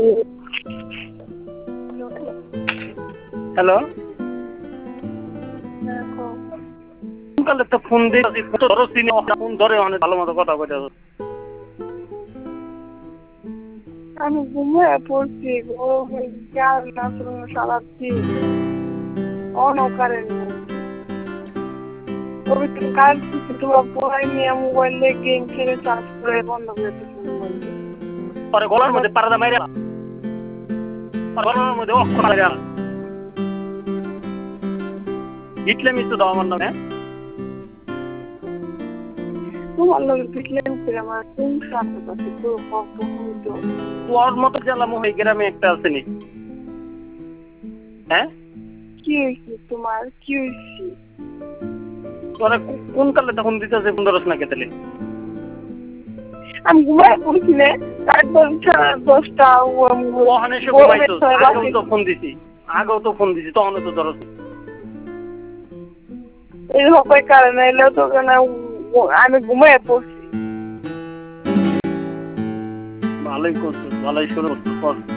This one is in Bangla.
হ্যালো, কালে তো ফোন দিয়েছি, ফোন ধরে অনেক ভালো মতো কথা বলে। আমি ঘুমিয়ে পড়ছি, সারাচ্ছি অনকারেন্ট তোমার পড়াই নিয়ে মোবাইলে গেম খেলে চার্জ করে বন্ধ করে পরে গলার মধ্যে পারাদা মাইরা, গলার মধ্যে অক্ষর মাইরা ইটলে মিশতে দাও আমার নামে। তোমার লোক পিটলেন ছিল আমার সংসার আছে পুরো কত হইতো। তোর মতো জেলা মহি গ্রামে একটা আছে নি? হ্যাঁ, কি হয়েছে তোমার? কি হয়েছে? তোরা কোন কালে তখন দিতেছে 15 না কেতেলে? আমি ঘুমায় পড়ছি না, তারপর 10টা ওখানে এসে ঘুমাইছো, আগেও তো ফোন দিছি, তখনও তো ধরো এই হবে কারণ এলেও তো আমি ঘুমায় পড়ছি। ভালোই করছো, ভালোই শুরু করছো।